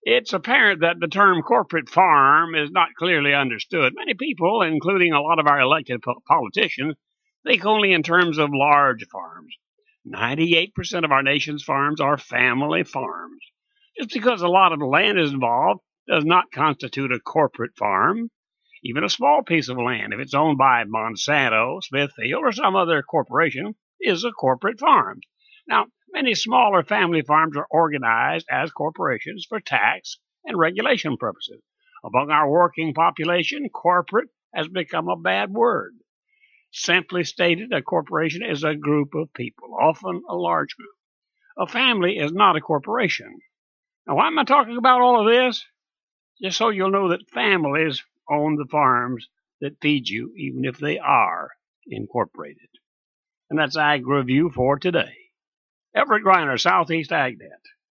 It's apparent that the term corporate farm is not clearly understood. Many people, including a lot of our elected politicians, think only in terms of large farms. 98% of our nation's farms are family farms. Just because a lot of land is involved does not constitute a corporate farm. Even a small piece of land, if it's owned by Monsanto, Smithfield, or some other corporation, is a corporate farm. Now, many smaller family farms are organized as corporations for tax and regulation purposes. Among our working population, corporate has become a bad word. Simply stated, a corporation is a group of people, often a large group. A family is not a corporation. Now, why am I talking about all of this? Just so you'll know that families own the farms that feed you, even if they are incorporated. And that's Ag Review for today. Everett Griner, Southeast AgNet.